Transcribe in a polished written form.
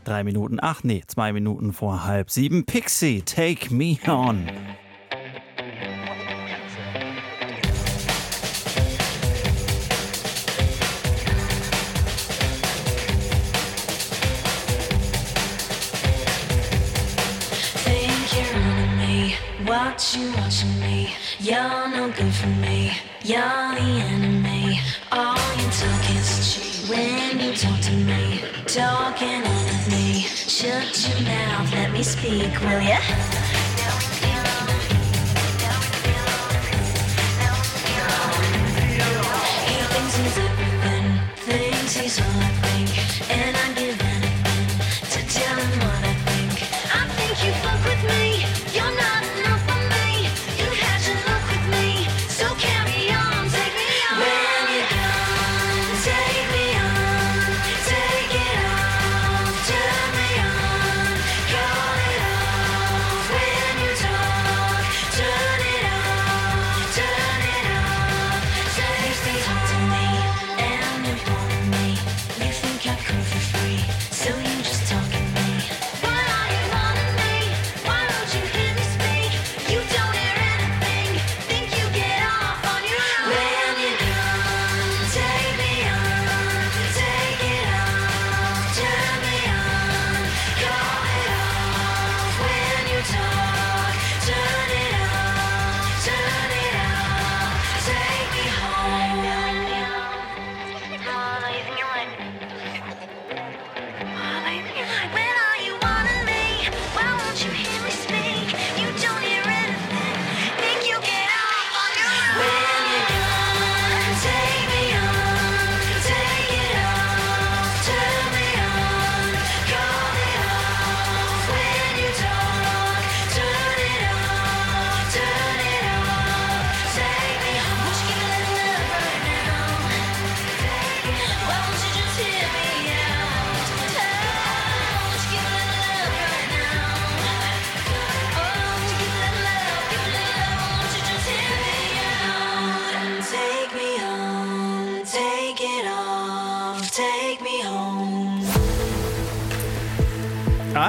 2 Minuten vor 6:30. Pixie, Take Me On. What you watching me? You're no good for me. You're the enemy. All you talk is cheap when you talk to me. Talking at me. Shut your mouth, let me speak, will ya?